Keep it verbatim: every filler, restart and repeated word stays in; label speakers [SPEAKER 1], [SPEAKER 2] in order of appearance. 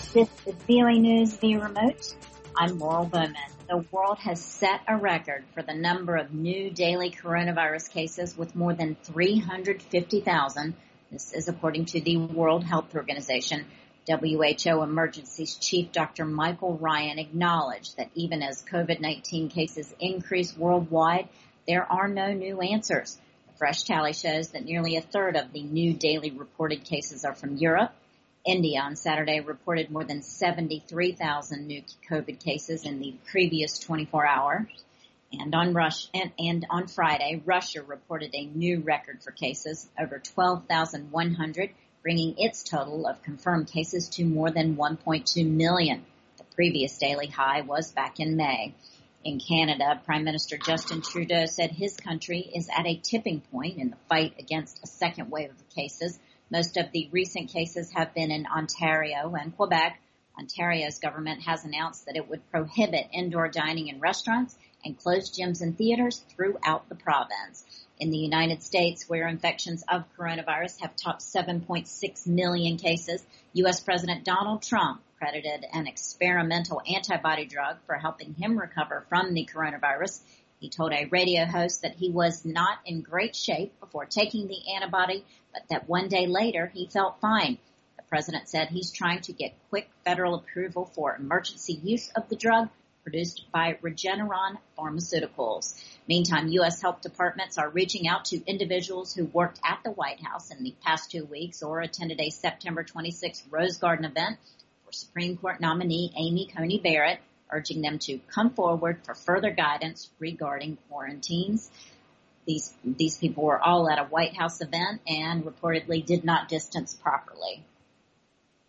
[SPEAKER 1] This is V O A News via remote. I'm Laurel Bowman. The world has set a record for the number of new daily coronavirus cases with more than three hundred fifty thousand. This is according to the World Health Organization. W H O Emergencies Chief Doctor Michael Ryan acknowledged that even as COVID nineteen cases increase worldwide, there are no new answers. A fresh tally shows that nearly a third of the new daily reported cases are from Europe. India on Saturday reported more than seventy-three thousand new COVID cases in the previous twenty-four hours. And on Russia, and, and on Friday, Russia reported a new record for cases, over twelve thousand one hundred, bringing its total of confirmed cases to more than one point two million. The previous daily high was back in May. In Canada, Prime Minister Justin Trudeau said his country is at a tipping point in the fight against a second wave of cases. Most of the recent cases have been in Ontario and Quebec. Ontario's government has announced that it would prohibit indoor dining in restaurants and close gyms and theaters throughout the province. In the United States, where infections of coronavirus have topped seven point six million cases, U S President Donald Trump credited an experimental antibody drug for helping him recover from the coronavirus. He told a radio host that he was not in great shape before taking the antibody, but that one day later he felt fine. The president said he's trying to get quick federal approval for emergency use of the drug produced by Regeneron Pharmaceuticals. Meantime, U S health departments are reaching out to individuals who worked at the White House in the past two weeks or attended a September twenty-sixth Rose Garden event for Supreme Court nominee Amy Coney Barrett, urging them to come forward for further guidance regarding quarantines. These, these people were all at a White House event and reportedly did not distance properly.